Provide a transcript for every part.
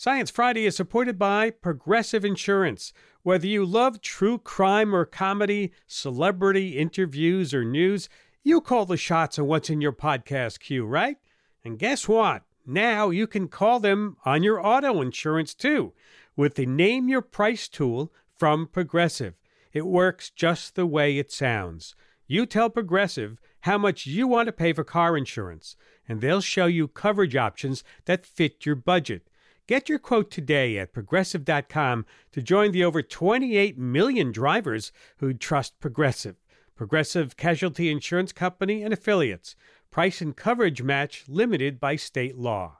Science Friday is supported by Progressive Insurance. Whether you love true crime or comedy, celebrity interviews or news, you call the shots on what's in your podcast queue, right? And guess what? Now you can call them on your auto insurance too with the Name Your Price tool from Progressive. It works just the way it sounds. You tell Progressive how much you want to pay for car insurance, and they'll show you coverage options that fit your budget. Get your quote today at Progressive.com to join the over 28 million drivers who trust Progressive. Progressive Casualty Insurance Company and Affiliates. Price and coverage match limited by state law.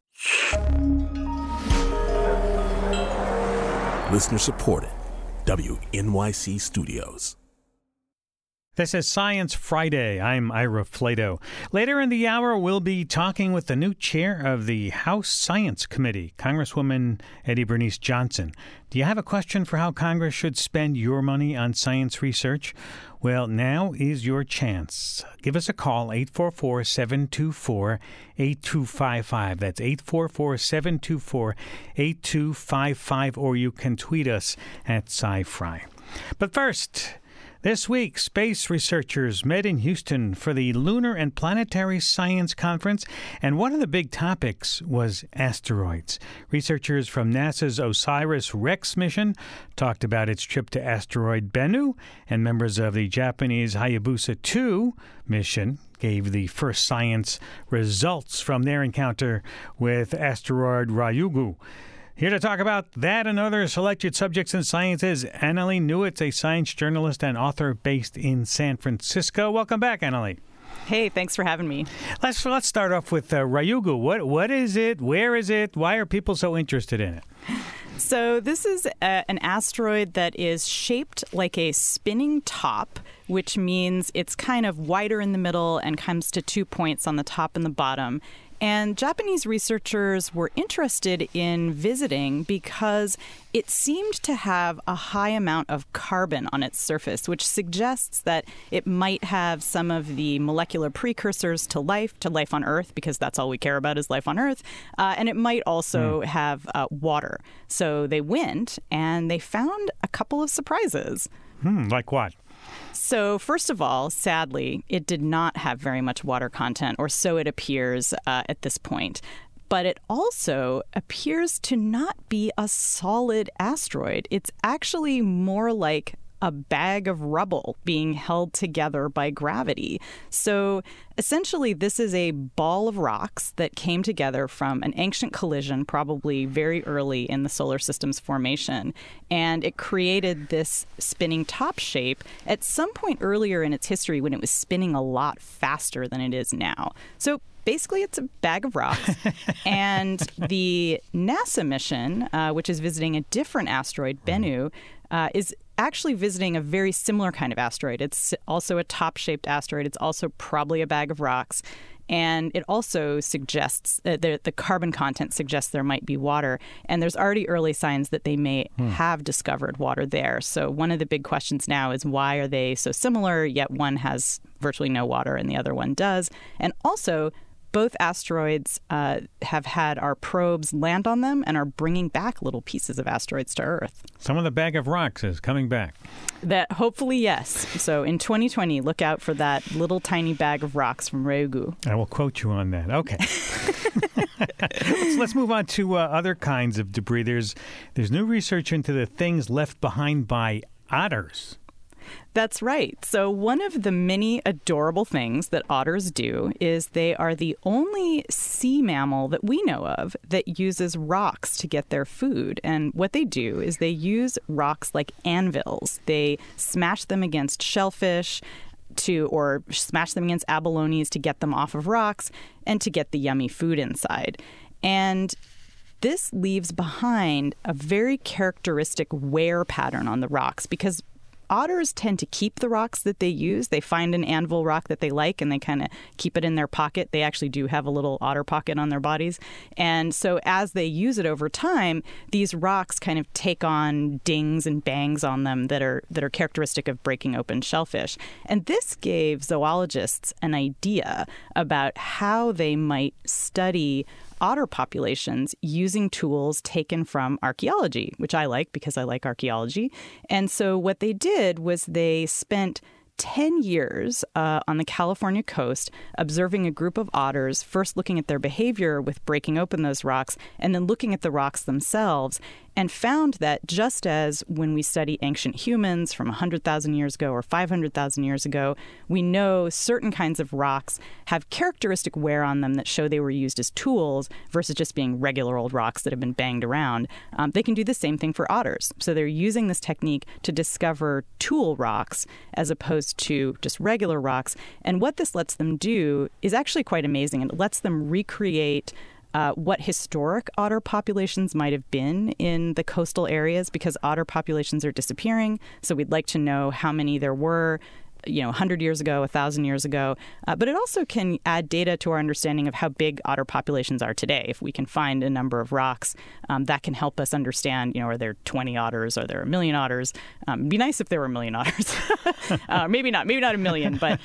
Listener supported. WNYC Studios. This is Science Friday. I'm Ira Flato. Later in the hour, we'll be talking with the new chair of the House Science Committee, Congresswoman Eddie Bernice Johnson. Do you have a question for how Congress should spend your money on science research? Well, now is your chance. Give us a call, 844-724-8255. That's 844-724-8255, or you can tweet us at SciFri. But first, this week, space researchers met in Houston for the Lunar and Planetary Science Conference, and one of the big topics was asteroids. Researchers from NASA's OSIRIS-REx mission talked about its trip to asteroid Bennu, and members of the Japanese Hayabusa 2 mission gave the first science results from their encounter with asteroid Ryugu. Here to talk about that and other selected subjects in science is Annalee Newitz, a science journalist and author based in San Francisco. Welcome back, Annalee. Hey, thanks for having me. Let's start off with Ryugu. What is it? Where is it? Why are people so interested in it? So this is an asteroid that is shaped like a spinning top, which means it's kind of wider in the middle and comes to 2 points on the top and the bottom. And Japanese researchers were interested in visiting because it seemed to have a high amount of carbon on its surface, which suggests that it might have some of the molecular precursors to life on Earth, because that's all we care about is life on Earth. And it might also have water. So they went and they found a couple of surprises. Like what? So first of all, sadly, it did not have very much water content, or so it appears at this point. But it also appears to not be a solid asteroid. It's actually more like a bag of rubble being held together by gravity. So essentially, this is a ball of rocks that came together from an ancient collision, probably very early in the solar system's formation. And it created this spinning top shape at some point earlier in its history when it was spinning a lot faster than it is now. So basically, it's a bag of rocks. And the NASA mission, which is visiting a different asteroid, Bennu, is actually visiting a very similar kind of asteroid. It's also a top-shaped asteroid. It's also probably a bag of rocks. And it also suggests that the carbon content suggests there might be water. And there's already early signs that they may have discovered water there. So one of the big questions now is, why are they so similar, yet one has virtually no water and the other one does? And also, both asteroids have had our probes land on them and are bringing back little pieces of asteroids to Earth. Some of the bag of rocks is coming back. That hopefully, yes. So in 2020, look out for that little tiny bag of rocks from Ryugu. I will quote you on that. Okay. Let's move on to other kinds of debris. There's new research into the things left behind by otters. That's right. So one of the many adorable things that otters do is they are the only sea mammal that we know of that uses rocks to get their food. And what they do is they use rocks like anvils. They smash them against shellfish or smash them against abalones to get them off of rocks and to get the yummy food inside. And this leaves behind a very characteristic wear pattern on the rocks, because otters tend to keep the rocks that they use. They find an anvil rock that they like and they kind of keep it in their pocket. They actually do have a little otter pocket on their bodies. And so as they use it over time, these rocks kind of take on dings and bangs on them that are characteristic of breaking open shellfish. And this gave zoologists an idea about how they might study otter populations using tools taken from archaeology, which I like because I like archaeology. And so what they did was they spent 10 years on the California coast observing a group of otters, first looking at their behavior with breaking open those rocks and then looking at the rocks themselves, and found that just as when we study ancient humans from 100,000 years ago or 500,000 years ago, we know certain kinds of rocks have characteristic wear on them that show they were used as tools versus just being regular old rocks that have been banged around. They can do the same thing for otters. So they're using this technique to discover tool rocks as opposed to just regular rocks. And what this lets them do is actually quite amazing. And it lets them recreate what historic otter populations might have been in the coastal areas, because otter populations are disappearing. So we'd like to know how many there were, 100 years ago, 1,000 years ago. But it also can add data to our understanding of how big otter populations are today. If we can find a number of rocks, that can help us understand, are there 20 otters? Are there a million otters? It'd be nice if there were a million otters. Maybe not a million, but...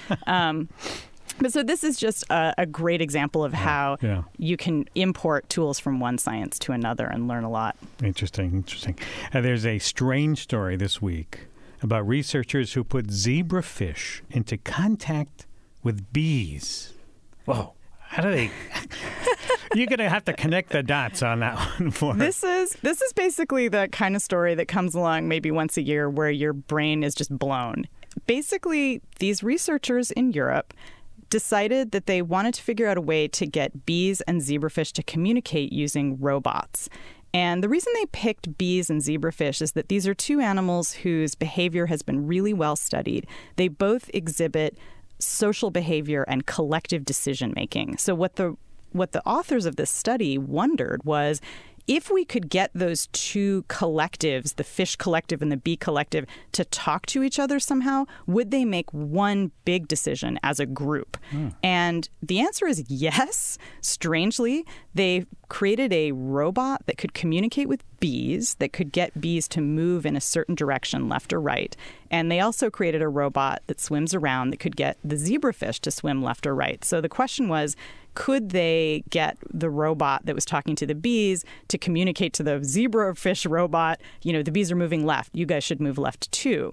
But so this is just a great example of how you can import tools from one science to another and learn a lot. Interesting. There's a strange story this week about researchers who put zebrafish into contact with bees. Whoa. How do they... You're going to have to connect the dots on that one for us. This is basically the kind of story that comes along maybe once a year where your brain is just blown. Basically, these researchers in Europe decided that they wanted to figure out a way to get bees and zebrafish to communicate using robots. And the reason they picked bees and zebrafish is that these are two animals whose behavior has been really well studied. They both exhibit social behavior and collective decision-making. So what the authors of this study wondered was, if we could get those two collectives, the fish collective and the bee collective, to talk to each other somehow, would they make one big decision as a group? And the answer is yes. Strangely, they created a robot that could communicate with bees, that could get bees to move in a certain direction, left or right. And they also created a robot that swims around that could get the zebrafish to swim left or right. So the question was, could they get the robot that was talking to the bees to communicate to the zebrafish robot, the bees are moving left, you guys should move left too?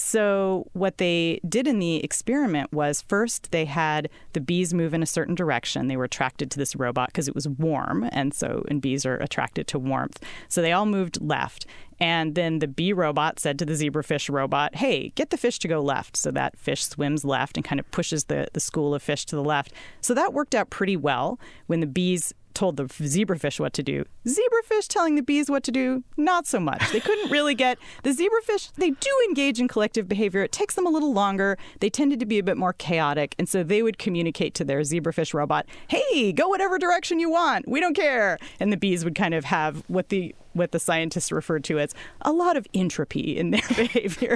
So what they did in the experiment was, first they had the bees move in a certain direction. They were attracted to this robot because it was warm, and bees are attracted to warmth. So they all moved left. And then the bee robot said to the zebrafish robot, hey, get the fish to go left. So that fish swims left and kind of pushes the school of fish to the left. So that worked out pretty well when the bees told the zebrafish what to do. Zebrafish telling the bees what to do, not so much. They couldn't really get... The zebrafish, they do engage in collective behavior. It takes them a little longer. They tended to be a bit more chaotic. And so they would communicate to their zebrafish robot, hey, go whatever direction you want. We don't care. And the bees would kind of have what the scientists referred to as a lot of entropy in their behavior.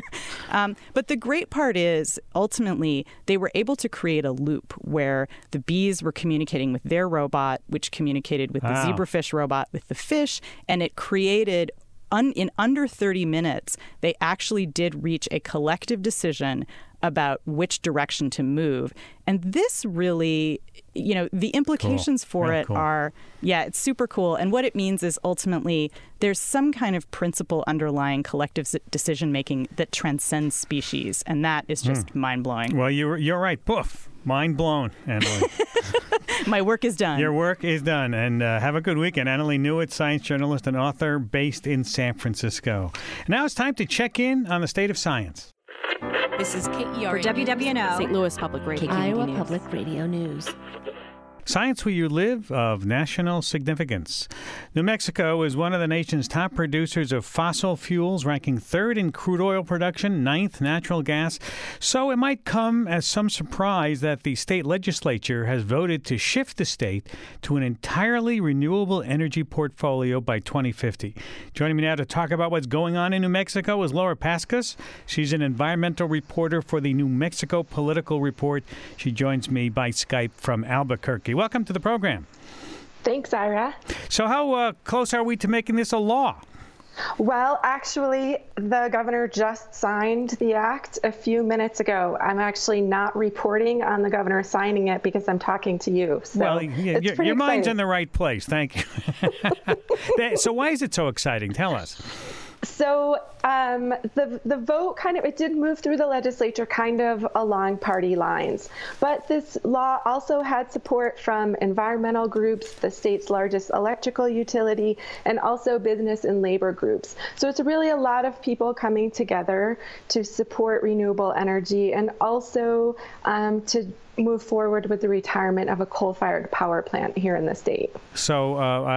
But the great part is, ultimately, they were able to create a loop where the bees were communicating with their robot, which communicated with the zebrafish robot with the fish, and it created, in under 30 minutes, they actually did reach a collective decision about which direction to move. And this really, the implications for it are, it's super cool. And what it means is, ultimately, there's some kind of principle underlying collective decision-making that transcends species. And that is just mind-blowing. Well, you're right. Poof. Mind blown, Annalee. My work is done. Your work is done. And have a good weekend. Annalee Newitt, science journalist and author based in San Francisco. Now it's time to check in on the state of science. This is KERA for WWNO, St. Louis Public Radio, Iowa Public Radio News. Science Where You Live of national significance. New Mexico is one of the nation's top producers of fossil fuels, ranking third in crude oil production, ninth natural gas. So it might come as some surprise that the state legislature has voted to shift the state to an entirely renewable energy portfolio by 2050. Joining me now to talk about what's going on in New Mexico is Laura Paskus. She's an environmental reporter for the New Mexico Political Report. She joins me by Skype from Albuquerque. Welcome to the program. Thanks, Ira. So how close are we to making this a law? Well, actually, the governor just signed the act a few minutes ago. I'm actually not reporting on the governor signing it because I'm talking to you. So well, your mind's in the right place. Thank you. So why is it so exciting? Tell us. So the vote it did move through the legislature kind of along party lines. But this law also had support from environmental groups, the state's largest electrical utility, and also business and labor groups. So it's really a lot of people coming together to support renewable energy and also to move forward with the retirement of a coal-fired power plant here in the state. So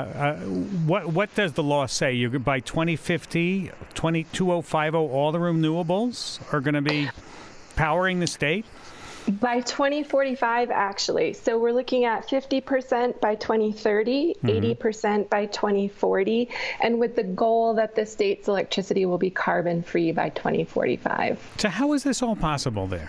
what does the law say? By 2050, 2050, all the renewables are going to be powering the state? By 2045, actually. So we're looking at 50% by 2030, 80% by 2040, and with the goal that the state's electricity will be carbon-free by 2045. So how is this all possible there?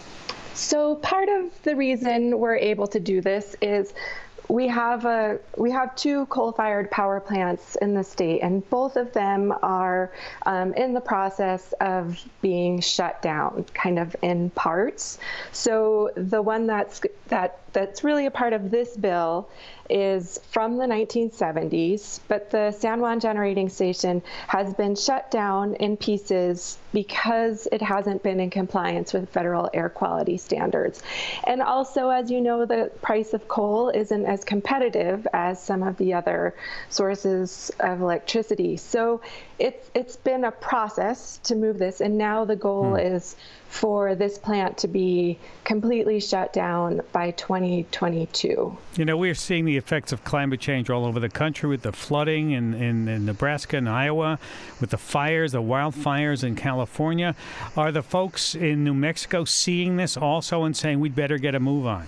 So part of the reason we're able to do this is we have two coal-fired power plants in the state, and both of them are in the process of being shut down, kind of in parts. So the one that's really a part of this bill is from the 1970s, but the San Juan Generating Station has been shut down in pieces because it hasn't been in compliance with federal air quality standards. And also, as you know, the price of coal isn't as competitive as some of the other sources of electricity. So it's been a process to move this, and now the goal is for this plant to be completely shut down by 2022. You know, we're seeing the effects of climate change all over the country with the flooding in Nebraska and Iowa, with the fires, the wildfires in California. Are the folks in New Mexico seeing this also and saying we'd better get a move on?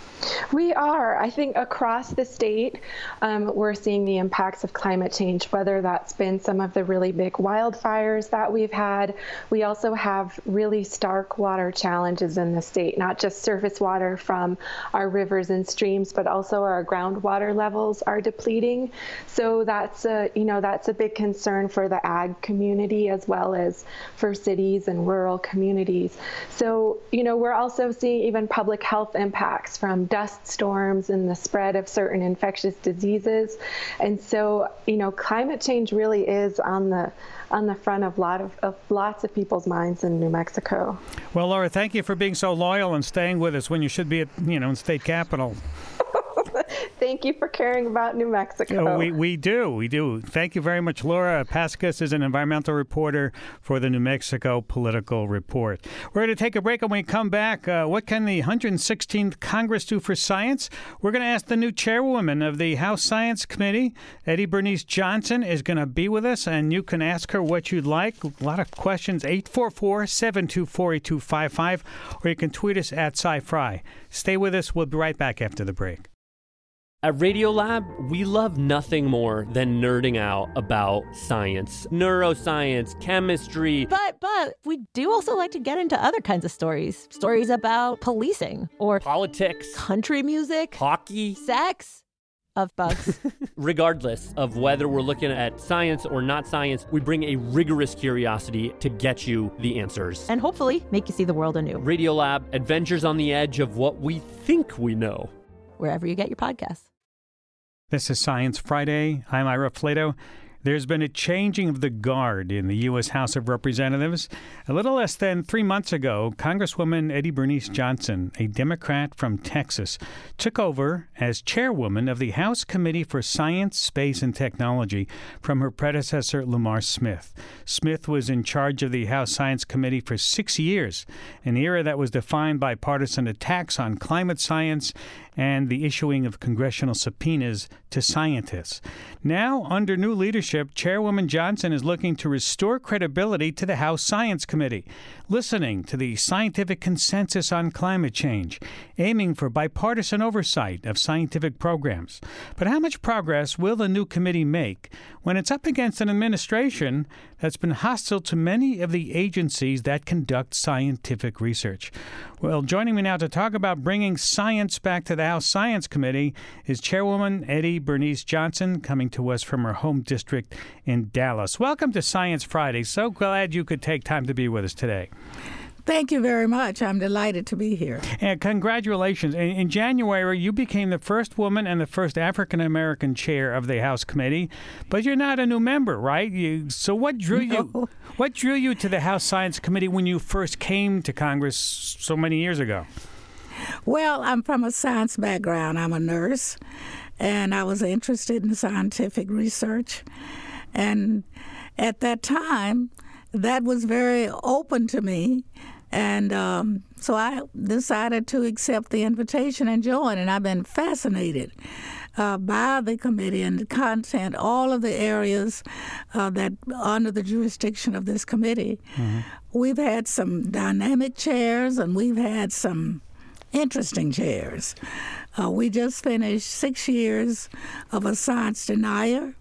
We are. I think across the state, we're seeing the impacts of climate change, whether that's been some of the really big wildfires that we've had. We also have really stark water challenges in the state, not just surface water from our rivers and streams, but also our groundwater levels are depleting. So that's a big concern for the ag community as well as for cities and rural communities. So, we're also seeing even public health impacts from dust storms and the spread of certain infectious diseases. And so, climate change really is on the front of lots of people's minds in New Mexico. Well, Laura, thank you for being so loyal and staying with us when you should be at, in state capitol. Thank you for caring about New Mexico. We do. Thank you very much. Laura Paskus is an environmental reporter for the New Mexico Political Report. We're going to take a break, and when we come back, what can the 116th Congress do for science? We're going to ask the new chairwoman of the House Science Committee, Eddie Bernice Johnson, is going to be with us, and you can ask her what you'd like. A lot of questions, 844-724-8255, or you can tweet us at SciFri. Stay with us. We'll be right back after the break. At Radiolab, we love nothing more than nerding out about science, neuroscience, chemistry. But we do also like to get into other kinds of stories. Stories about policing or politics, country music, hockey, sex, of bugs. Regardless of whether we're looking at science or not science, we bring a rigorous curiosity to get you the answers. And hopefully make you see the world anew. Radiolab, adventures on the edge of what we think we know. Wherever you get your podcasts. This is Science Friday. I'm Ira Flato. There's been a changing of the guard in the U.S. House of Representatives. A little less than 3 months ago, Congresswoman Eddie Bernice Johnson, a Democrat from Texas, took over as chairwoman of the House Committee for Science, Space, and Technology from her predecessor, Lamar Smith. Smith was in charge of the House Science Committee for 6 years, an era that was defined by partisan attacks on climate science and the issuing of congressional subpoenas to scientists. Now, under new leadership, Chairwoman Johnson is looking to restore credibility to the House Science Committee, listening to the scientific consensus on climate change, aiming for bipartisan oversight of scientific programs. But how much progress will the new committee make when it's up against an administration that's been hostile to many of the agencies that conduct scientific research? Well, joining me now to talk about bringing science back to the House Science Committee is Chairwoman Eddie Bernice Johnson, coming to us from her home district District in Dallas. Welcome to Science Friday. So glad you could take time to be with us today. Thank you very much. I'm delighted to be here. And congratulations. In January, you became the first woman and the first African-American chair of the House Committee, but you're not a new member, right? So what drew you to the House Science Committee when you first came to Congress so many years ago? Well, I'm from a science background. I'm a nurse, and I was interested in scientific research. And at that time, that was very open to me. And so I decided to accept the invitation and join. And I've been fascinated by the committee and the content, all of the areas that under the jurisdiction of this committee. Mm-hmm. We've had some dynamic chairs, and we've had some interesting chairs. We just finished 6 years of a science denier.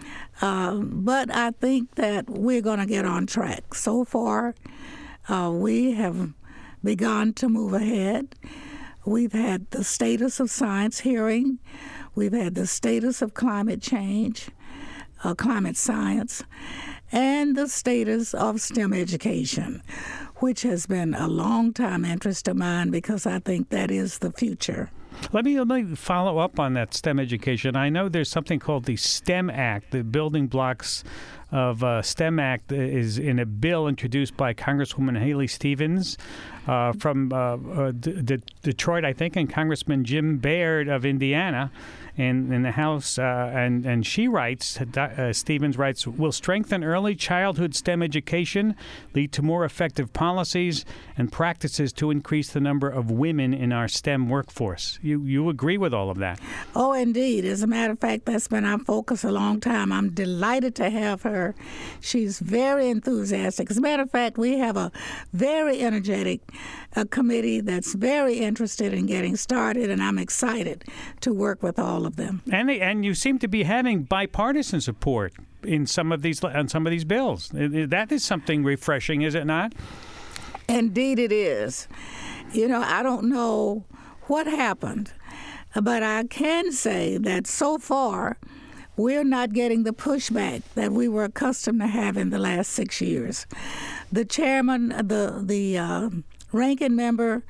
But I think that we're going to get on track. So far, we have begun to move ahead. We've had the status of science hearing. We've had the status of climate change, climate science, and the status of STEM education, which has been a long-time interest of mine because I think that is the future. Let me follow up on that STEM education. I know there's something called the STEM Act. The building blocks of STEM Act is in a bill introduced by Congresswoman Haley Stevens from Detroit, I think, and Congressman Jim Baird of Indiana in the House. And she writes, Stevens writes, will strengthen early childhood STEM education, lead to more effective policies and practices to increase the number of women in our STEM workforce. You agree with all of that? Oh, indeed. As a matter of fact, that's been our focus a long time. I'm delighted to have her. She's very enthusiastic. As a matter of fact, we have a very energetic committee that's very interested in getting started, and I'm excited to work with all of them. And you seem to be having bipartisan support on some of these bills. That is something refreshing, is it not? Indeed it is. I don't know what happened, but I can say that so far we're not getting the pushback that we were accustomed to have in the last 6 years. The chairman, the ranking member,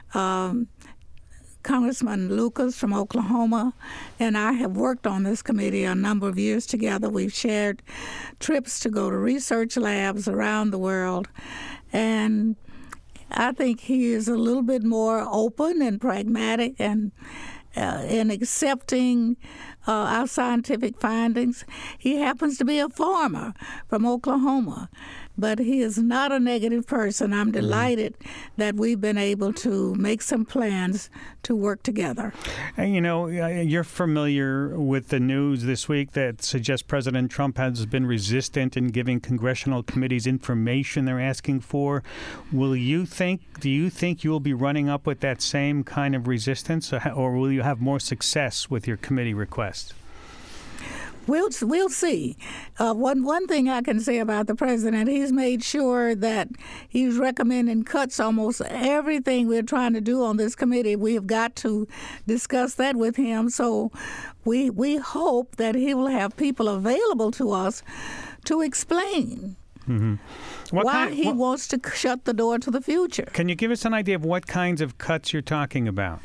Congressman Lucas from Oklahoma, and I have worked on this committee a number of years together. We've shared trips to go to research labs around the world, and I think he is a little bit more open and pragmatic and in accepting our scientific findings. He happens to be a farmer from Oklahoma, but he is not a negative person. I'm delighted that we've been able to make some plans to work together. And, you're familiar with the news this week that suggests President Trump has been resistant in giving congressional committees information they're asking for. Do you think you'll be running up with that same kind of resistance, or will you have more success with your committee requests? We'll see. One thing I can say about the president, he's made sure that he's recommending cuts almost everything we're trying to do on this committee. We have got to discuss that with him. So we hope that he will have people available to us to explain why he wants to shut the door to the future. Can you give us an idea of what kinds of cuts you're talking about?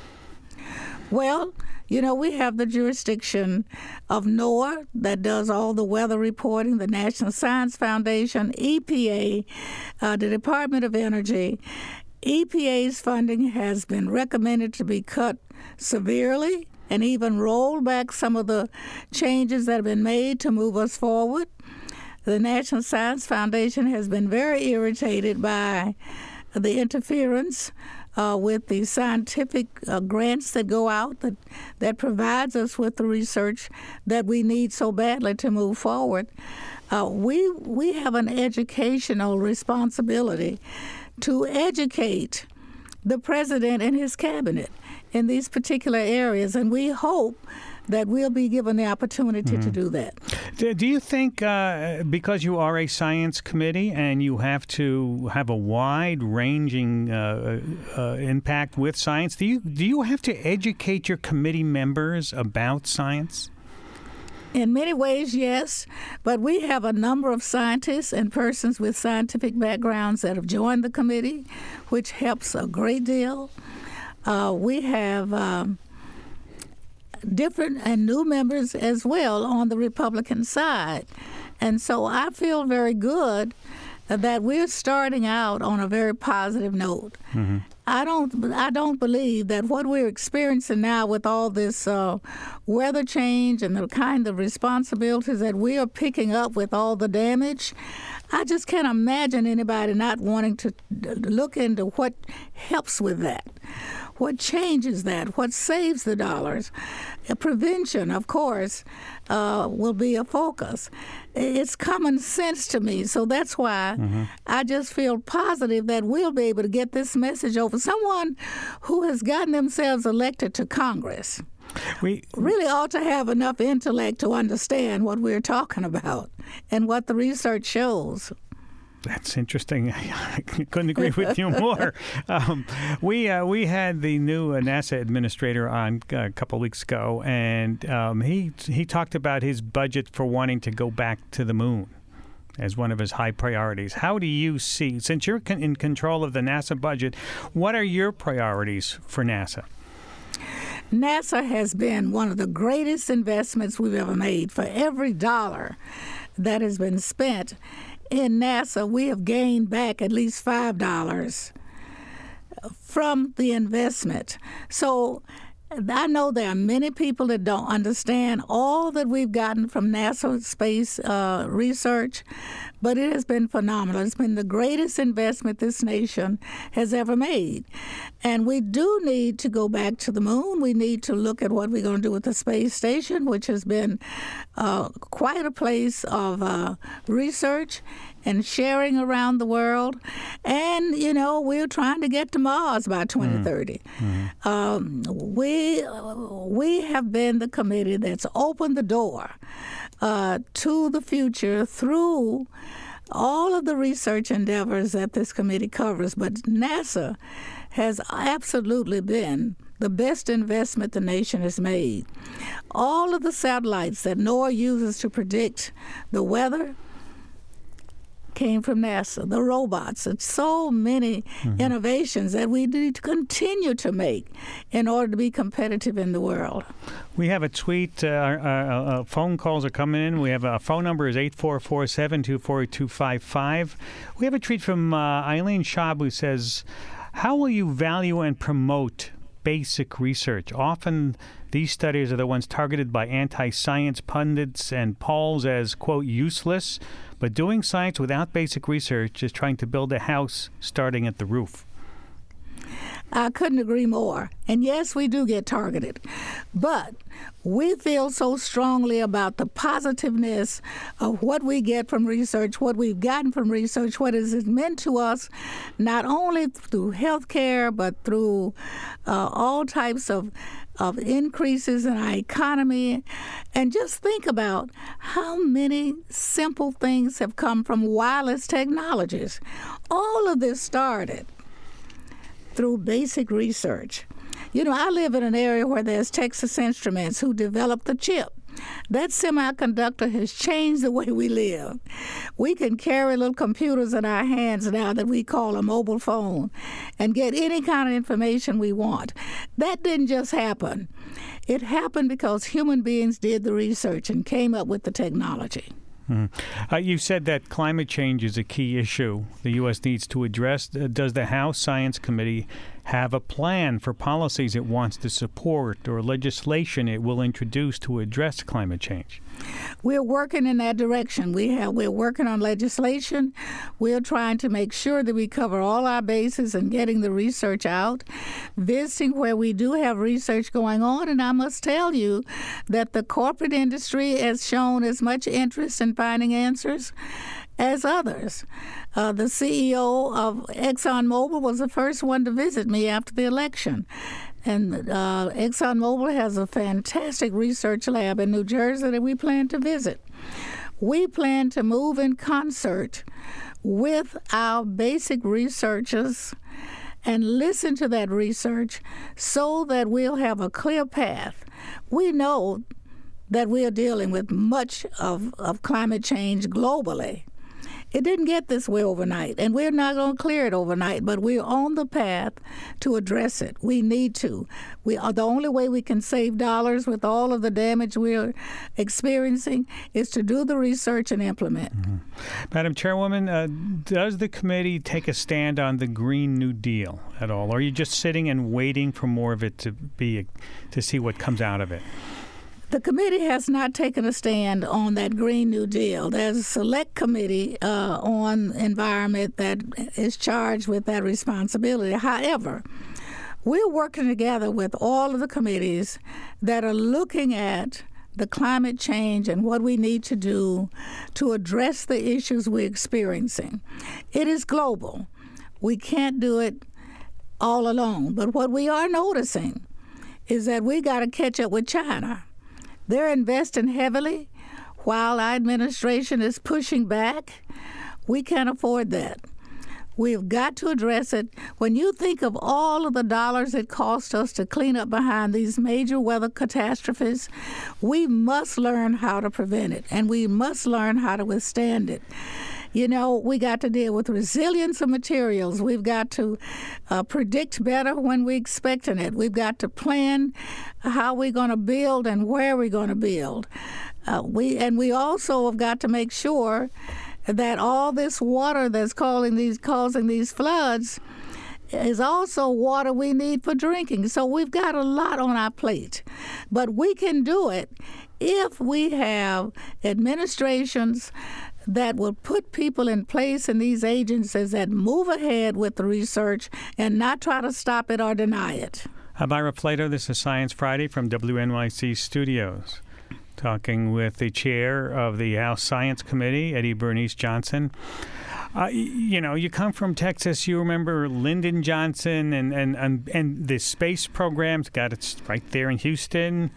Well, we have the jurisdiction of NOAA that does all the weather reporting, the National Science Foundation, EPA, the Department of Energy. EPA's funding has been recommended to be cut severely and even roll back some of the changes that have been made to move us forward. The National Science Foundation has been very irritated by the interference with the scientific grants that go out that provides us with the research that we need so badly to move forward. We have an educational responsibility to educate the president and his cabinet in these particular areas, and we hope that we'll be given the opportunity to do that. Do you think, because you are a science committee and you have to have a wide-ranging impact with science, do you have to educate your committee members about science? In many ways, yes, but we have a number of scientists and persons with scientific backgrounds that have joined the committee, which helps a great deal. We have different and new members as well on the Republican side. And so I feel very good that we're starting out on a very positive note. Mm-hmm. I don't believe that what we're experiencing now with all this weather change and the kind of responsibilities that we are picking up with all the damage, I just can't imagine anybody not wanting to look into what helps with that. What changes that? What saves the dollars? Prevention, of course, will be a focus. It's common sense to me, so that's why I just feel positive that we'll be able to get this message over. Someone who has gotten themselves elected to Congress really ought to have enough intellect to understand what we're talking about and what the research shows. That's interesting. I couldn't agree with you more. We had the new NASA administrator on a couple of weeks ago, and he talked about his budget for wanting to go back to the moon as one of his high priorities. How do you see, since you're in control of the NASA budget, what are your priorities for NASA? NASA has been one of the greatest investments we've ever made. For every dollar that has been spent in NASA, we have gained back at least $5 from the investment. So I know there are many people that don't understand all that we've gotten from NASA space research, but it has been phenomenal. It's been the greatest investment this nation has ever made. And we do need to go back to the moon. We need to look at what we're going to do with the space station, which has been quite a place of research and sharing around the world. And, we're trying to get to Mars by 2030. We have been the committee that's opened the door to the future through all of the research endeavors that this committee covers. But NASA has absolutely been the best investment the nation has made. All of the satellites that NOAA uses to predict the weather came from NASA, the robots. It's so many innovations that we need to continue to make in order to be competitive in the world. We have a tweet. Phone calls are coming in. We have a phone number is 844-724-8255. We have a tweet from Eileen Schaub who says, how will you value and promote basic research? Often these studies are the ones targeted by anti-science pundits and polls as, quote, useless. But doing science without basic research is trying to build a house starting at the roof. I couldn't agree more. And yes, we do get targeted. But we feel so strongly about the positiveness of what we get from research, what we've gotten from research, what is it meant to us, not only through healthcare, but through all types of increases in our economy. And just think about how many simple things have come from wireless technologies. All of this started through basic research. I live in an area where there's Texas Instruments who developed the chip. That semiconductor has changed the way we live. We can carry little computers in our hands now that we call a mobile phone and get any kind of information we want. That didn't just happen. It happened because human beings did the research and came up with the technology. You said that climate change is a key issue the U.S. needs to address. Does the House Science Committee have a plan for policies it wants to support or legislation it will introduce to address climate change? We're working in that direction. We're working on legislation. We're trying to make sure that we cover all our bases and getting the research out, visiting where we do have research going on. And I must tell you that the corporate industry has shown as much interest in finding answers as others. The CEO of ExxonMobil was the first one to visit me after the election. And ExxonMobil has a fantastic research lab in New Jersey that we plan to visit. We plan to move in concert with our basic researchers and listen to that research so that we'll have a clear path. We know that we are dealing with much of climate change globally. It didn't get this way overnight, and we're not going to clear it overnight, but we're on the path to address it. We need to. The only way we can save dollars with all of the damage we're experiencing is to do the research and implement. Mm-hmm. Madam Chairwoman, does the committee take a stand on the Green New Deal at all, or are you just sitting and waiting for more of it to see what comes out of it? The committee has not taken a stand on that Green New Deal. There's a select committee on environment that is charged with that responsibility. However, we're working together with all of the committees that are looking at the climate change and what we need to do to address the issues we're experiencing. It is global. We can't do it all alone. But what we are noticing is that we got to catch up with China. They're investing heavily while our administration is pushing back. We can't afford that. We've got to address it. When you think of all of the dollars it costs us to clean up behind these major weather catastrophes, we must learn how to prevent it, and we must learn how to withstand it. You know, we got to deal with resilience of materials. We've got to predict better when we're expecting it. We've got to plan how we're going to build and where we're going to build. We also have got to make sure that all this water that's causing these floods is also water we need for drinking. So we've got a lot on our plate. But we can do it if we have administrations that will put people in place in these agencies that move ahead with the research and not try to stop it or deny it. Myra Plato, this is Science Friday from WNYC Studios. Talking with the chair of the House Science Committee, Eddie Bernice Johnson. You come from Texas. You remember Lyndon Johnson and the space programs. Got it right there in Houston.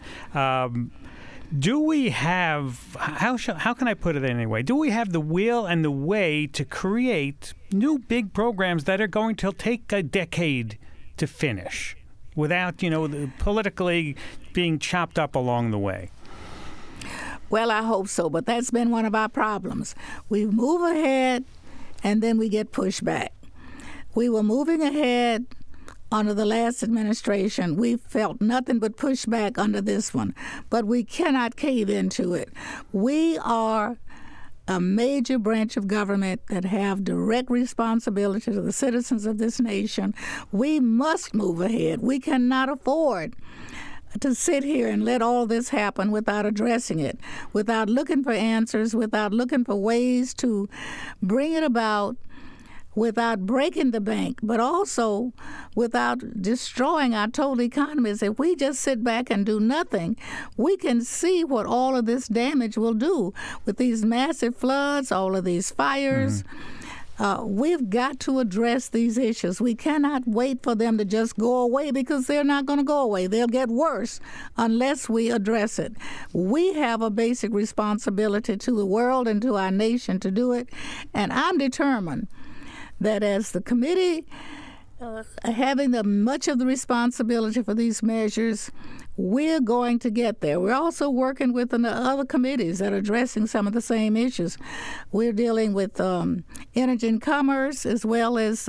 Do we have, how can I put it anyway? Do we have the will and the way to create new big programs that are going to take a decade to finish without, politically being chopped up along the way? Well, I hope so, but that's been one of our problems. We move ahead, and then we get pushed back. We were moving ahead under the last administration. We felt nothing but pushback under this one, but we cannot cave into it. We are a major branch of government that have direct responsibility to the citizens of this nation. We must move ahead. We cannot afford to sit here and let all this happen without addressing it, without looking for answers, without looking for ways to bring it about, without breaking the bank, but also without destroying our total economies. If we just sit back and do nothing, we can see what all of this damage will do with these massive floods, all of these fires. We've got to address these issues. We cannot wait for them to just go away, because they're not going to go away. They'll get worse unless we address it. We have a basic responsibility to the world and to our nation to do it, and I'm determined that as the committee having much of the responsibility for these measures, we're going to get there. We're also working with the other committees that are addressing some of the same issues. We're dealing with energy and commerce, as well as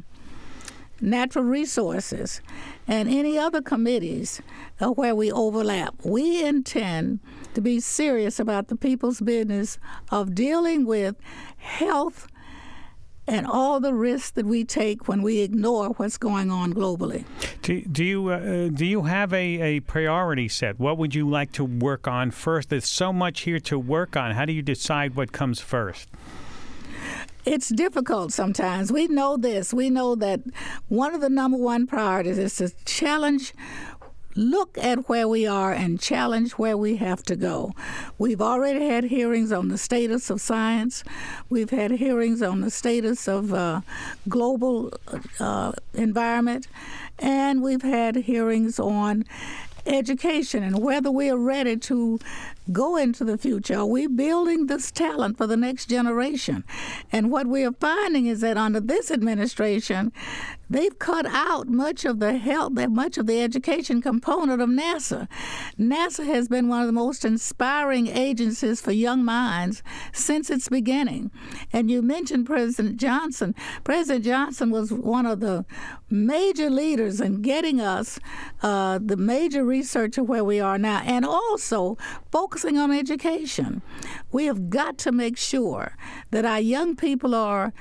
natural resources, and any other committees where we overlap. We intend to be serious about the people's business of dealing with health and all the risks that we take when we ignore what's going on globally. Do you have a priority set? What would you like to work on first? There's so much here to work on. How do you decide what comes first? It's difficult sometimes. We know this. We know that one of the number one priorities is to look at where we are and challenge where we have to go. We've already had hearings on the status of science. We've had hearings on the status of global environment. And we've had hearings on education and whether we are ready to go into the future. Are we building this talent for the next generation? And what we are finding is that under this administration, they've cut out much of the education component of NASA. NASA has been one of the most inspiring agencies for young minds since its beginning. And you mentioned President Johnson. President Johnson was one of the major leaders in getting us the major research of where we are now, and also focusing on education. We have got to make sure that our young people are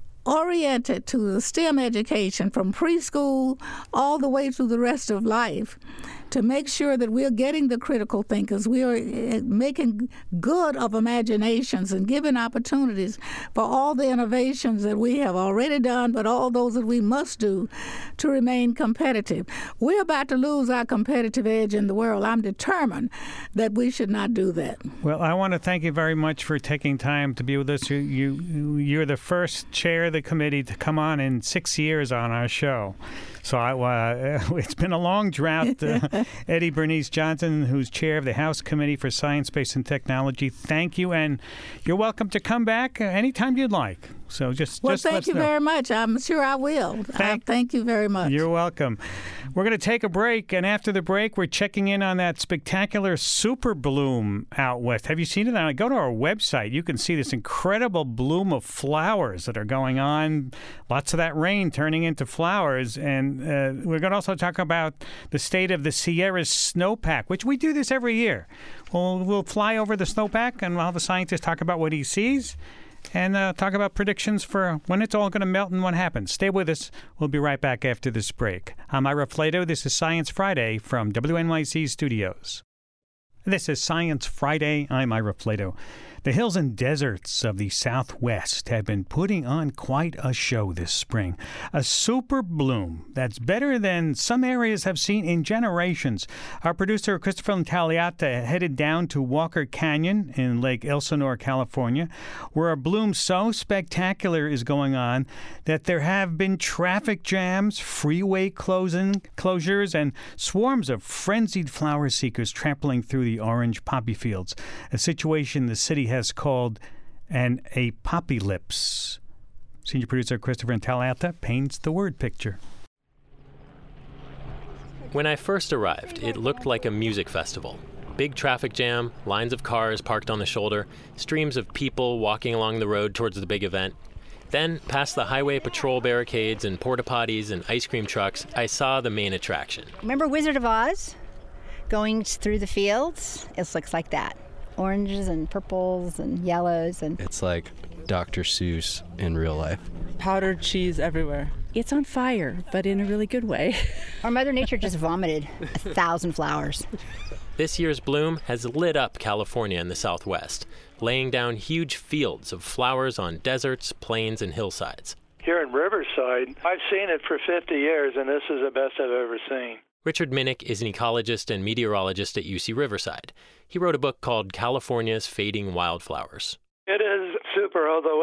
oriented to the STEM education from preschool all the way through the rest of life, to make sure that we're getting the critical thinkers, we are making good of imaginations and giving opportunities for all the innovations that we have already done, but all those that we must do to remain competitive. We're about to lose our competitive edge in the world. I'm determined that we should not do that. Well, I want to thank you very much for taking time to be with us. You're the first chair of the committee to come on in 6 years on our show. So it's been a long drought. Eddie Bernice Johnson, who's chair of the House Committee for Science, Space, and Technology, thank you, and you're welcome to come back anytime you'd like. So thank you very much. I'm sure I will. Thank you very much. You're welcome. We're going to take a break, and after the break, we're checking in on that spectacular super bloom out west. Have you seen it? Go to our website. You can see this incredible bloom of flowers that are going on. Lots of that rain turning into flowers, and we're going to also talk about the state of the Sierra snowpack, which we do this every year. We'll fly over the snowpack, and we'll have a scientist talk about what he sees, and talk about predictions for when it's all going to melt and what happens. Stay with us. We'll be right back after this break. I'm Ira Flato. This is Science Friday from WNYC Studios. This is Science Friday. I'm Ira Flato. The hills and deserts of the Southwest have been putting on quite a show this spring. A super bloom that's better than some areas have seen in generations. Our producer, Christopher Intagliata, headed down to Walker Canyon in Lake Elsinore, California, where a bloom so spectacular is going on that there have been traffic jams, freeway closures, and swarms of frenzied flower seekers trampling through the orange poppy fields, a situation the city has called an apocalypse. Senior producer Christopher Intagliata paints the word picture. When I first arrived, it looked like a music festival. Big traffic jam, lines of cars parked on the shoulder, streams of people walking along the road towards the big event. Then, past the highway patrol barricades and porta potties and ice cream trucks, I saw the main attraction. Remember Wizard of Oz? Going through the fields? It looks like that. Oranges and purples and yellows. And it's like Dr. Seuss in real life. Powdered cheese everywhere. It's on fire, but in a really good way. Or Mother Nature just vomited 1,000 flowers. This year's bloom has lit up California and the Southwest, laying down huge fields of flowers on deserts, plains, and hillsides. Here in Riverside, I've seen it for 50 years, and this is the best I've ever seen. Richard Minnick is an ecologist and meteorologist at UC Riverside. He wrote a book called California's Fading Wildflowers. It is super, although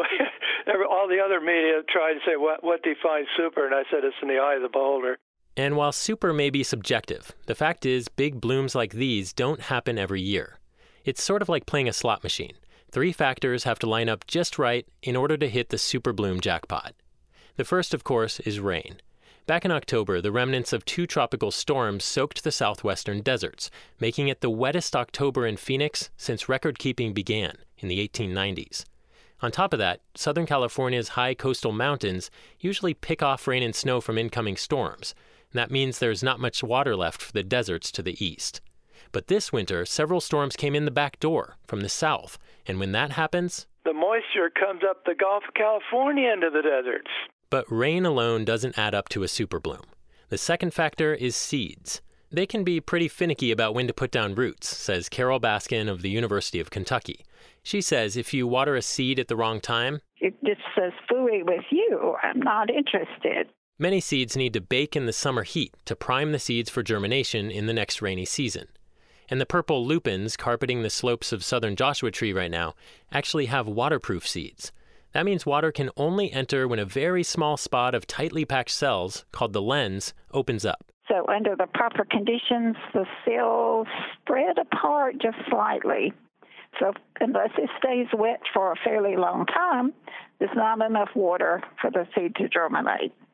all the other media tried to say, what defines super? And I said, it's in the eye of the beholder. And while super may be subjective, the fact is big blooms like these don't happen every year. It's sort of like playing a slot machine. 3 factors have to line up just right in order to hit the super bloom jackpot. The first, of course, is rain. Back in October, the remnants of 2 tropical storms soaked the southwestern deserts, making it the wettest October in Phoenix since record-keeping began in the 1890s. On top of that, Southern California's high coastal mountains usually pick off rain and snow from incoming storms, and that means there's not much water left for the deserts to the east. But this winter, several storms came in the back door from the south, and when that happens, the moisture comes up the Gulf of California into the deserts. But rain alone doesn't add up to a super bloom. The second factor is seeds. They can be pretty finicky about when to put down roots, says Carol Baskin of the University of Kentucky. She says if you water a seed at the wrong time, it just says fooey with you. I'm not interested. Many seeds need to bake in the summer heat to prime the seeds for germination in the next rainy season. And the purple lupins carpeting the slopes of southern Joshua Tree right now actually have waterproof seeds. That means water can only enter when a very small spot of tightly packed cells, called the lens, opens up. So under the proper conditions, the cells spread apart just slightly. So unless it stays wet for a fairly long time, there's not enough water for the seed to germinate.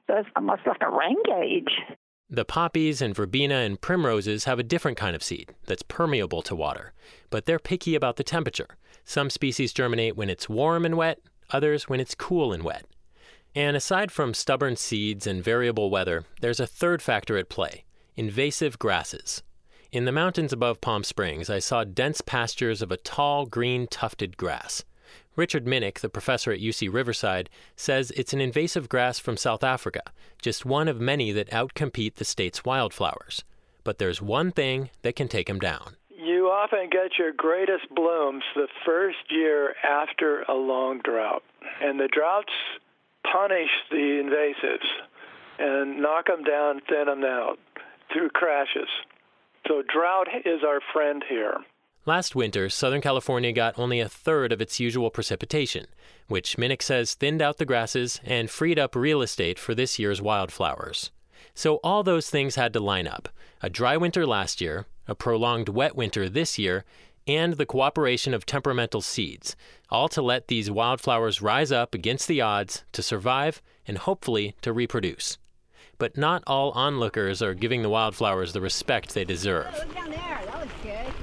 So it's almost like a rain gauge. The poppies and verbena and primroses have a different kind of seed that's permeable to water, but they're picky about the temperature. Some species germinate when it's warm and wet, others when it's cool and wet. And aside from stubborn seeds and variable weather, there's a third factor at play: invasive grasses. In the mountains above Palm Springs, I saw dense pastures of a tall, green, tufted grass. Richard Minnick, the professor at UC Riverside, says it's an invasive grass from South Africa, just one of many that outcompete the state's wildflowers. But there's one thing that can take them down. You often get your greatest blooms the first year after a long drought. And the droughts punish the invasives and knock them down, thin them out through crashes. So drought is our friend here. Last winter, Southern California got only a third of its usual precipitation, which Minnick says thinned out the grasses and freed up real estate for this year's wildflowers. So all those things had to line up: a dry winter last year, a prolonged wet winter this year, and the cooperation of temperamental seeds, all to let these wildflowers rise up against the odds to survive and hopefully to reproduce. But not all onlookers are giving the wildflowers the respect they deserve. Oh, look down there. That looks good.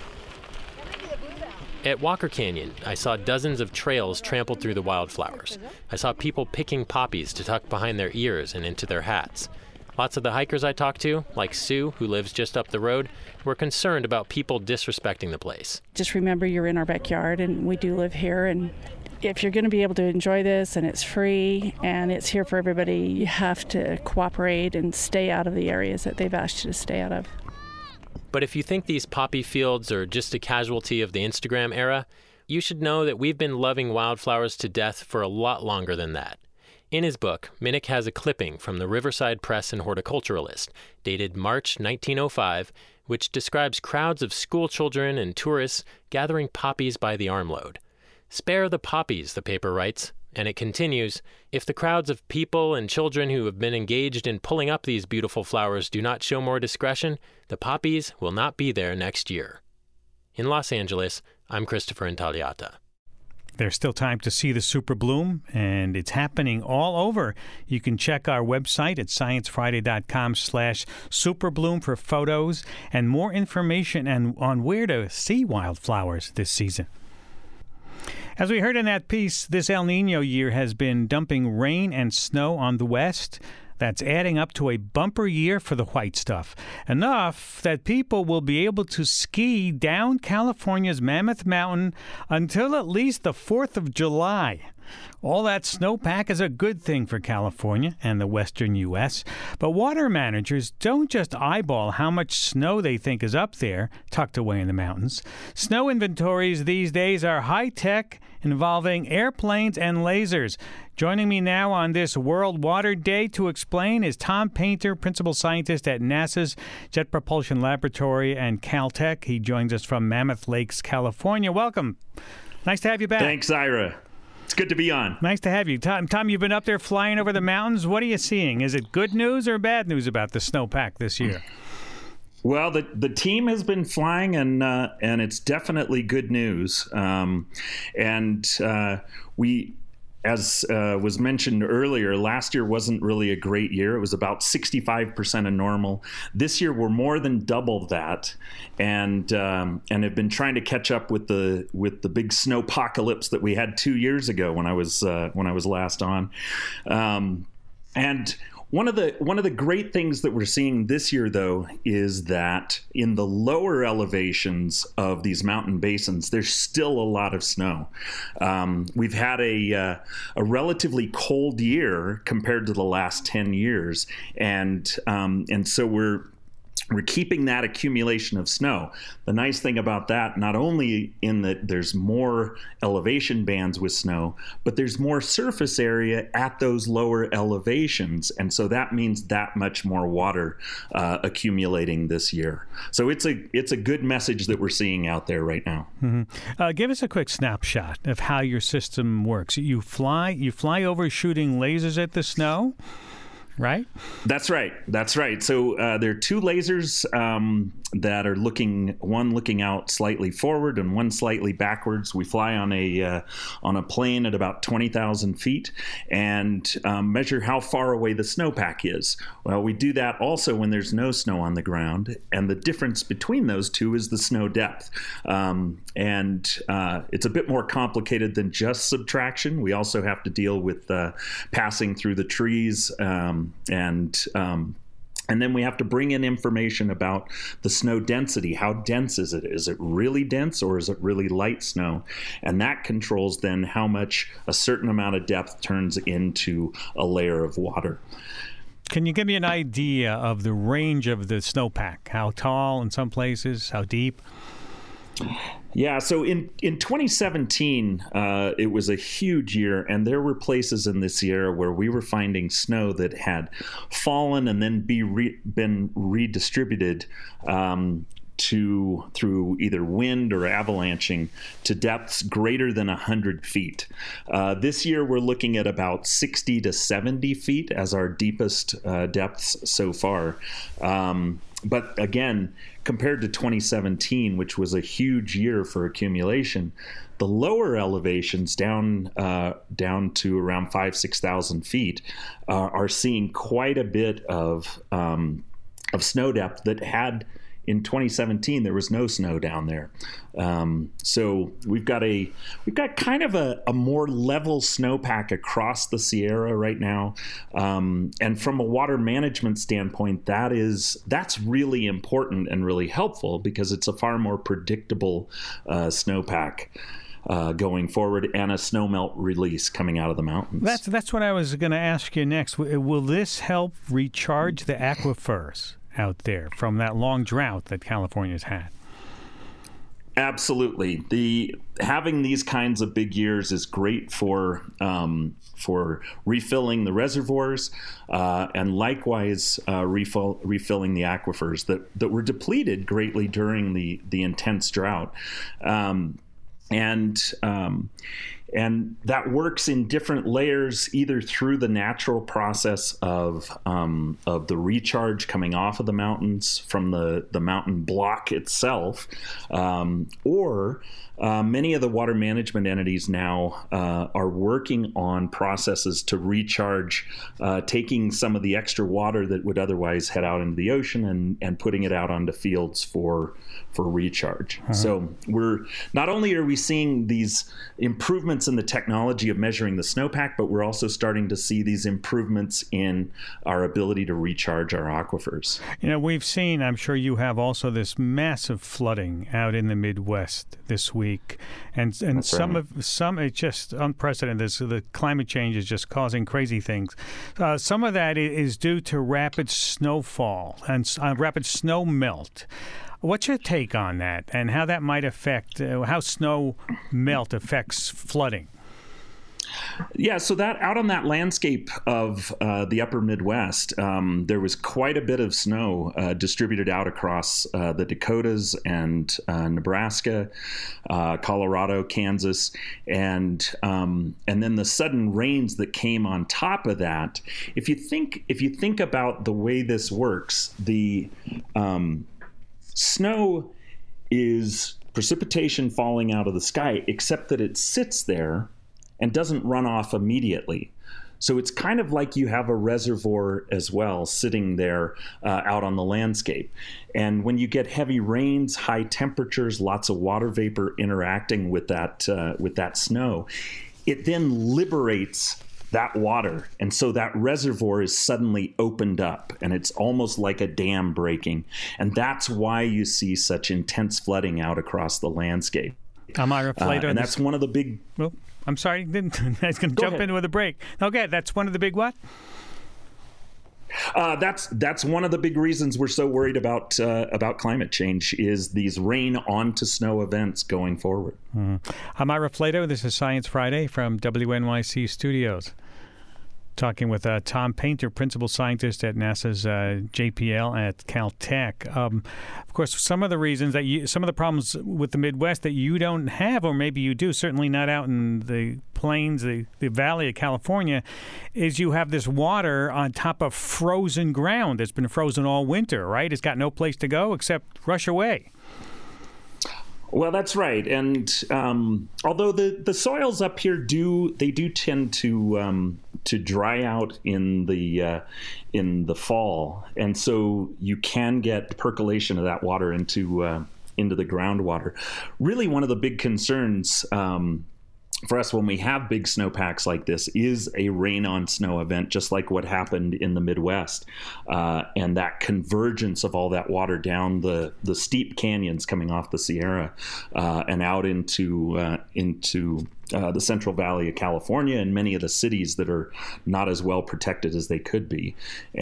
At Walker Canyon, I saw dozens of trails trampled through the wildflowers. I saw people picking poppies to tuck behind their ears and into their hats. Lots of the hikers I talked to, like Sue, who lives just up the road, were concerned about people disrespecting the place. Just remember you're in our backyard and we do live here, and if you're going to be able to enjoy this and it's free and it's here for everybody, you have to cooperate and stay out of the areas that they've asked you to stay out of. But if you think these poppy fields are just a casualty of the Instagram era, you should know that we've been loving wildflowers to death for a lot longer than that. In his book, Minnick has a clipping from the Riverside Press and Horticulturalist, dated March 1905, which describes crowds of school children and tourists gathering poppies by the armload. "Spare the poppies," the paper writes, and it continues, "If the crowds of people and children who have been engaged in pulling up these beautiful flowers do not show more discretion, the poppies will not be there next year." In Los Angeles, I'm Christopher Intagliata. There's still time to see the super bloom, and it's happening all over. You can check our website at sciencefriday.com/superbloom for photos and more information on where to see wildflowers this season. As we heard in that piece, this El Niño year has been dumping rain and snow on the west. That's adding up to a bumper year for the white stuff. Enough that people will be able to ski down California's Mammoth Mountain until at least the 4th of July. All that snowpack is a good thing for California and the western U.S., but water managers don't just eyeball how much snow they think is up there, tucked away in the mountains. Snow inventories these days are high-tech, involving airplanes and lasers. Joining me now on this World Water Day to explain is Tom Painter, principal scientist at NASA's Jet Propulsion Laboratory and Caltech. He joins us from Mammoth Lakes, California. Welcome. Nice to have you back. Thanks, Ira. It's good to be on. Nice to have you. Tom, you've been up there flying over the mountains. What are you seeing? Is it good news or bad news about the snowpack this year? Well, the team has been flying, and it's definitely good news. We, as was mentioned earlier, last year wasn't really a great year. It was about 65% of normal. This year, we're more than double that, and have been trying to catch up with the big snowpocalypse that we had 2 years ago when I was last on, and. One of the great things that we're seeing this year, though, is that in the lower elevations of these mountain basins, there's still a lot of snow. We've had a relatively cold year compared to the last 10 years, and so we're keeping that accumulation of snow. The nice thing about that, not only in that there's more elevation bands with snow, but there's more surface area at those lower elevations. And so that means that much more water accumulating this year. So it's a good message that we're seeing out there right now. Mm-hmm. Give us a quick snapshot of how your system works. You fly over shooting lasers at the snow. right? That's right. So there are two lasers that are one looking out slightly forward and one slightly backwards. We fly on a plane at about 20,000 feet and measure how far away the snowpack is. Well, we do that also when there's no snow on the ground, and the difference between those two is the snow depth. It's a bit more complicated than just subtraction. We also have to deal with passing through the trees, and then we have to bring in information about the snow density. How dense is it? Is it really dense or is it really light snow? And that controls then how much a certain amount of depth turns into a layer of water. Can you give me an idea of the range of the snowpack? How tall in some places? How deep? Yeah, so in 2017, it was a huge year, and there were places in the Sierra where we were finding snow that had fallen and then been redistributed through either wind or avalanching to depths greater than 100 feet. This year, we're looking at about 60 to 70 feet as our deepest depths so far. But again, compared to 2017, which was a huge year for accumulation, the lower elevations down to around 6,000 feet are seeing quite a bit of snow depth that had. In 2017, there was no snow down there. So we've got kind of a more level snowpack across the Sierra right now. And from a water management standpoint, that's really important and really helpful because it's a far more predictable snowpack going forward, and a snowmelt release coming out of the mountains. That's what I was going to ask you next. Will this help recharge the aquifers out there from that long drought that California's had? Absolutely. Having these kinds of big years is great for refilling the reservoirs and likewise refilling the aquifers that were depleted greatly during the intense drought. And that works in different layers, either through the natural process of the recharge coming off of the mountains from the mountain block itself, or many of the water management entities now are working on processes to recharge, taking some of the extra water that would otherwise head out into the ocean and putting it out onto fields for recharge. Uh-huh. So not only are we seeing these improvements in the technology of measuring the snowpack, but we're also starting to see these improvements in our ability to recharge our aquifers. We've seen, I'm sure you have also, this massive flooding out in the Midwest this week. And some it's just unprecedented. The climate change is just causing crazy things. Some of that is due to rapid snowfall and rapid snow melt. What's your take on that and how that might affect, how snow melt affects flooding? Yeah, so that out on that landscape of the upper Midwest, there was quite a bit of snow distributed out across the Dakotas and Nebraska, Colorado, Kansas, and then the sudden rains that came on top of that. If you think about the way this works, the snow is precipitation falling out of the sky, except that it sits there and doesn't run off immediately. So it's kind of like you have a reservoir as well sitting there out on the landscape. And when you get heavy rains, high temperatures, lots of water vapor interacting with that snow, it then liberates that water. And so that reservoir is suddenly opened up, and it's almost like a dam breaking. And that's why you see such intense flooding out across the landscape. Amira Flato, and that's one of the big... Well, I'm sorry, I was going to jump in with a break. Okay, that's one of the big what? That's one of the big reasons we're so worried about climate change is these rain onto snow events going forward. Amira Flato, this is Science Friday from WNYC Studios. Talking with Tom Painter, principal scientist at NASA's JPL at Caltech. Of course, some of the problems with the Midwest that you don't have, or maybe you do, certainly not out in the plains, the valley of California, is you have this water on top of frozen ground that's been frozen all winter, right? It's got no place to go except rush away. Well, that's right. And although the soils up here do tend to dry out in the fall, and so you can get percolation of that water into the groundwater. Really, one of the big concerns for us when we have big snowpacks like this is a rain on snow event, just like what happened in the Midwest, and that convergence of all that water down the steep canyons coming off the Sierra and out into the Central Valley of California and many of the cities that are not as well protected as they could be.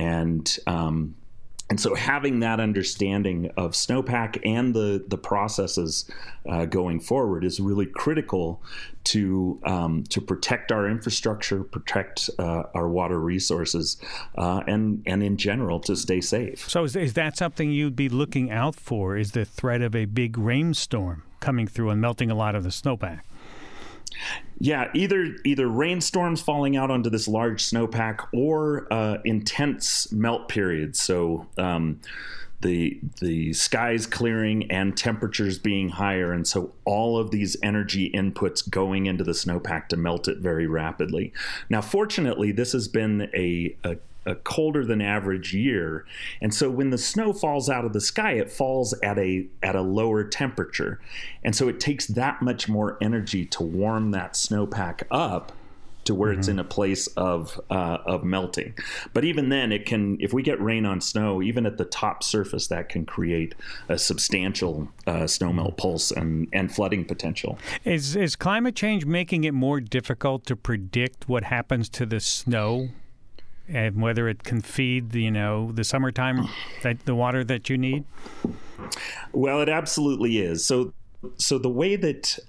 And so having that understanding of snowpack and the processes going forward is really critical to protect our infrastructure, protect our water resources, and in general to stay safe. So is that something you'd be looking out for, is the threat of a big rainstorm coming through and melting a lot of the snowpack? Yeah, either rainstorms falling out onto this large snowpack or intense melt periods. So the skies clearing and temperatures being higher, and so all of these energy inputs going into the snowpack to melt it very rapidly. Now, fortunately, this has been a colder than average year, and so when the snow falls out of the sky, it falls at a lower temperature, and so it takes that much more energy to warm that snowpack up to where it's in a place of melting. But even then, it can, if we get rain on snow, even at the top surface, that can create a substantial snowmelt pulse and flooding potential. Is climate change making it more difficult to predict what happens to the snow? And whether it can feed, the summertime, the water that you need? Well, it absolutely is. So the way that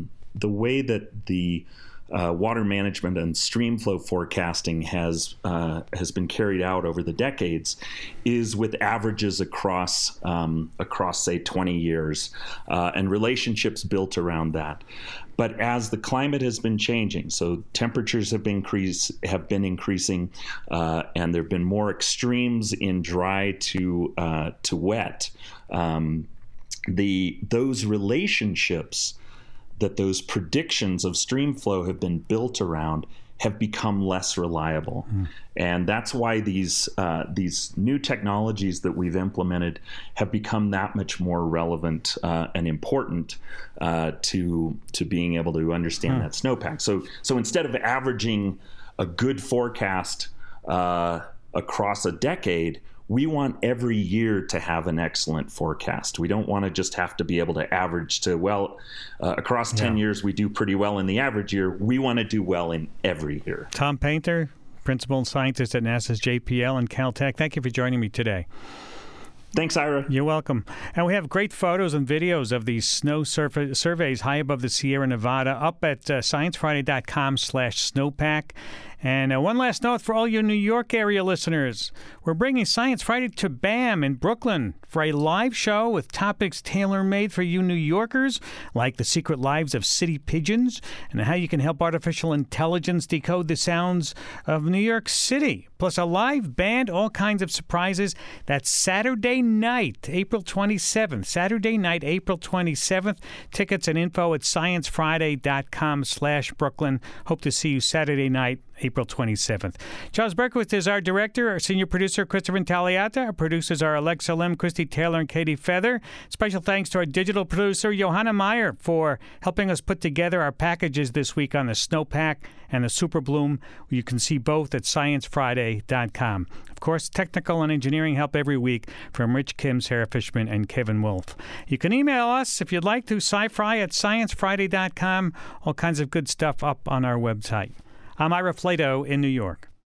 the water management and stream flow forecasting has been carried out over the decades is with averages across say 20 years and relationships built around that. But as the climate has been changing, so temperatures have been increasing, and there have been more extremes in dry to wet. Those relationships that those predictions of stream flow have been built around have become less reliable. And that's why these new technologies that we've implemented have become that much more relevant and important to being able to understand that snowpack. So instead of averaging a good forecast across a decade, we want every year to have an excellent forecast. We don't want to just have to be able to average to, across 10 years, we do pretty well in the average year. We want to do well in every year. Tom Painter, principal scientist at NASA's JPL and Caltech, thank you for joining me today. Thanks, Ira. You're welcome. And we have great photos and videos of these snow surveys high above the Sierra Nevada up at sciencefriday.com/snowpack. And one last note for all you New York area listeners. We're bringing Science Friday to BAM in Brooklyn for a live show with topics tailor-made for you New Yorkers, like the secret lives of city pigeons and how you can help artificial intelligence decode the sounds of New York City, plus a live band, all kinds of surprises. That's Saturday night, April 27th. Saturday night, April 27th. Tickets and info at sciencefriday.com/Brooklyn. Hope to see you Saturday night, April 27th. Charles Berkowitz is our director. Our senior producer, Christopher Intagliata. Our producers are Alexa Lim, Christy Taylor, and Katie Feather. Special thanks to our digital producer, Johanna Meyer, for helping us put together our packages this week on the snowpack and the super bloom. You can see both at sciencefriday.com. Of course, technical and engineering help every week from Rich Kim, Sarah Fishman, and Kevin Wolf. You can email us if you'd like to, sci-fri at sciencefriday.com. All kinds of good stuff up on our website. I'm Ira Flato in New York.